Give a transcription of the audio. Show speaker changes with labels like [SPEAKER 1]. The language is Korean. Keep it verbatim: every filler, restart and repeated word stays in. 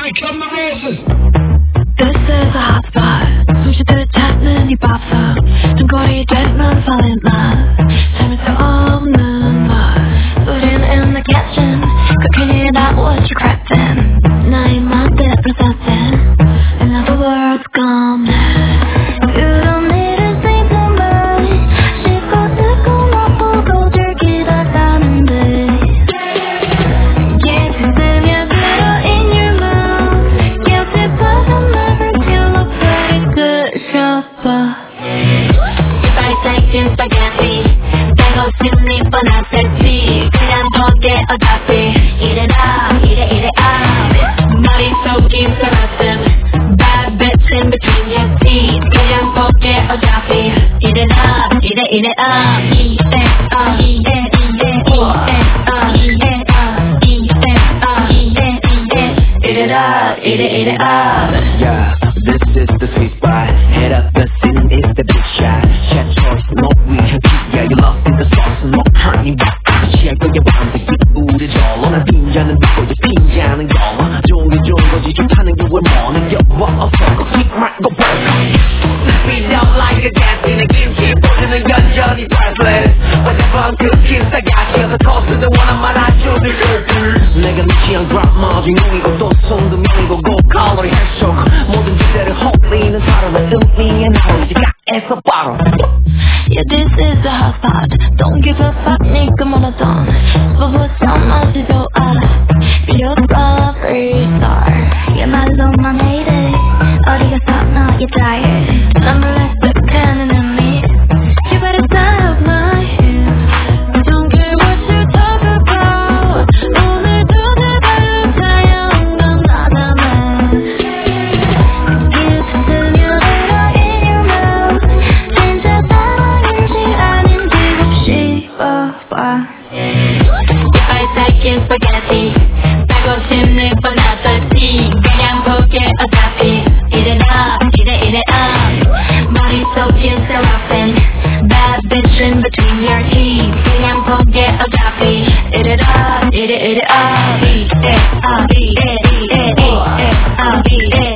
[SPEAKER 1] Here come the roses.
[SPEAKER 2] This is a hot spot. 숨쉬듯 찾는 이 밥상. 등골이 되면 fall in love. 참을 수 없는 말. Putting in the kitchen. Cooking it up what you crafting. 나의 맘대로 processing. And now the world's gone mad. You don't need to say too much. 씹고 뜯고 맛보고 즐기다 가는데. Can't you 들려 in your mouth. Guilty pleasure never feel a pretty good shopper. If I take in spaghetti, 빼고 싶니 뻔하겠지. 그냥 포기해 어차피. Eat it up, eat it, eat it up. 머릿속이 썰었음. Bad bitch in between your teeth. 그냥 포기해 어차피. Eat it up, eat it, eat it up. Eat it up, eat it, eat it, eat it up, eat it up, eat it up, eat it, eat it, eat it up, eat it, eat it up.
[SPEAKER 3] Yeah, this is the sweet spot. Head up the scene, it's the big shot. Chef choice, no we have yeah, you lost in the sauce, no honey. 취할 거야 밤새 기울이 절로 난 빈자는 누구 이제 빈자는 영어 좋은 게 좋은 거지 좋다는 게 왜 뭐는 여보 없어 quick 말고 벌써 We don't like a dance in a 김치 보지는 여전히 priceless Whatever cooking 싸가지여서 코스도 원한 말아주는 girl 내가 네 취향 드라마 주인공이고 또 순두명이고 고칼로리 해쇼 모든 주제를 홀리는 사람의 의미에 나오지 가에서 바로
[SPEAKER 2] Yeah, this is the hot spot. Don't give a fuck, 니가 뭐라던. 스포츠한 맛이 좋아. 필요 없어, free star. 얘말로만 hate it. 어디 가서 너의 diet. 난 몰라 쓱하는 의미. You better stop my hip. I don't care what you talk about. 오늘도 제발 자연한 건 나잖아. Give to me a little in your mouth. 진짜 사랑인지 아닌지 곱씹어봐. If I take in spaghetti, 빼고 싶니 뻔하겠지. 그냥 포기해 어차피. Eat it up, eat it, eat it up. 머릿속이 seraphim. Bad bitch in between your teeth. 그냥 포기해 어차피. Eat it up, eat it, eat it up. Eat it up, eat it, eat it, eat it up, eat it.